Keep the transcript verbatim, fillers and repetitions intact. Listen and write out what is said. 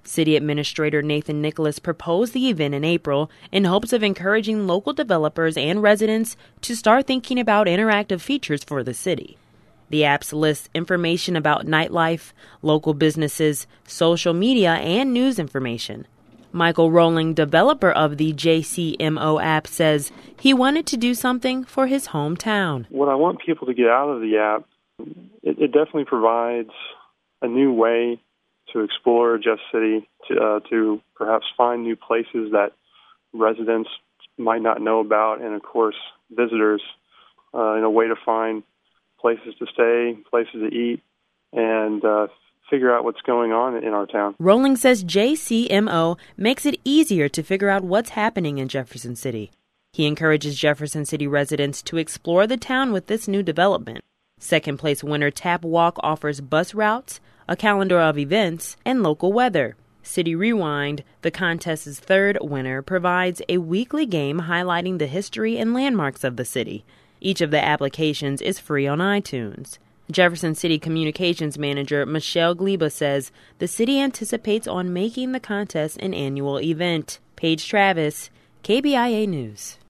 City Administrator Nathan Nicholas proposed the event in April in hopes of encouraging local developers and residents to start thinking about interactive features for the city. The apps list information about nightlife, local businesses, social media, and news information. Michael Rowling, developer of the J C M O app, says he wanted to do something for his hometown. What I want people to get out of the app, it, it definitely provides a new way to explore Jeff City, to, uh, to perhaps find new places that residents might not know about, and of course visitors, uh, in a way to find places to stay, places to eat, and uh, figure out what's going on in our town. Rowling says J C M O makes it easier to figure out what's happening in Jefferson City. He encourages Jefferson City residents to explore the town with this new development. Second place winner Tap Walk offers bus routes, a calendar of events, and local weather. City Rewind, the contest's third winner, provides a weekly game highlighting the history and landmarks of the city. Each of the applications is free on iTunes. Jefferson City Communications Manager Michelle Gleba says the city anticipates on making the contest an annual event. Paige Travis, K B I A News.